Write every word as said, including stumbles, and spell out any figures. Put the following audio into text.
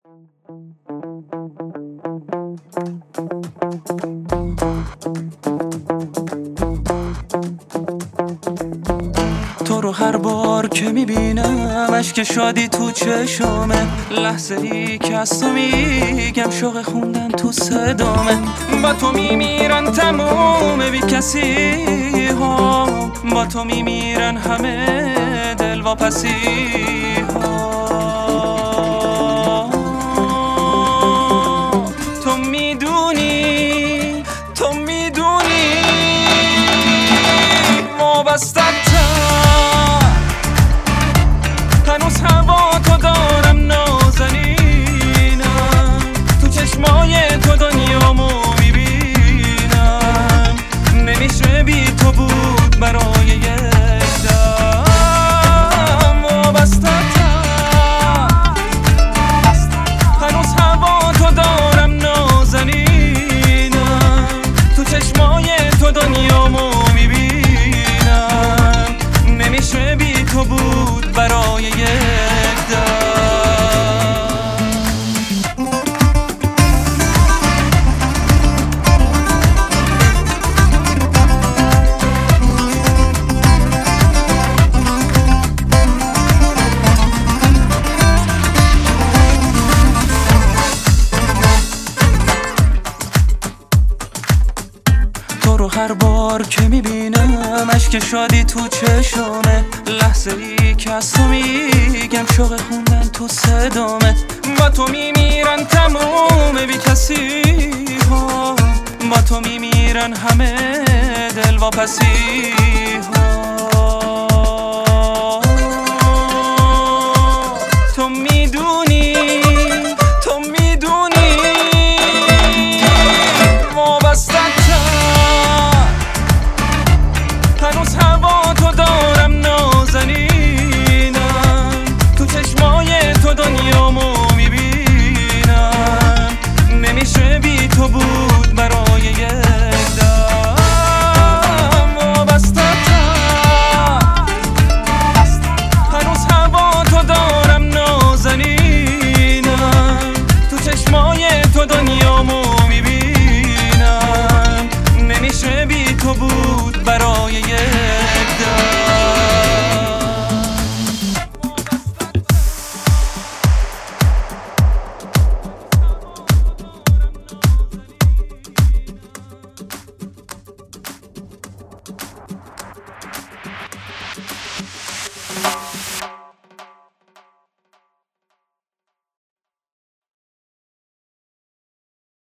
تو رو هر بار که میبینم اشک شادی تو چشمه، لحظه ای که از تو میگم شوق خوندن تو صدامه. با تو میمیرن تموم بی کسی ها، با تو میمیرن همه دلواپسی ها. تو میدونی تو میدونی وابستم، هنوز هوا تو دارم نازنینم، تو چشمای تو دنیامو میبینم، نمیشه بی تو بود برای یک دم. وابسته‌تم، هنوز هوا تو دارم نازنینم، تو چشمای تو دنیامو میبینم، نمیشه بی تو بود برای یک دم. تو رو هر بار که میبینم اشک شادی تو چشمه، لحظه ای که از تو میگم شوق خوندن تو صدامه. با تو میمیرن تموم بی کسی ها، با تو میمیرن همه دلواپسی ها. تو میدونی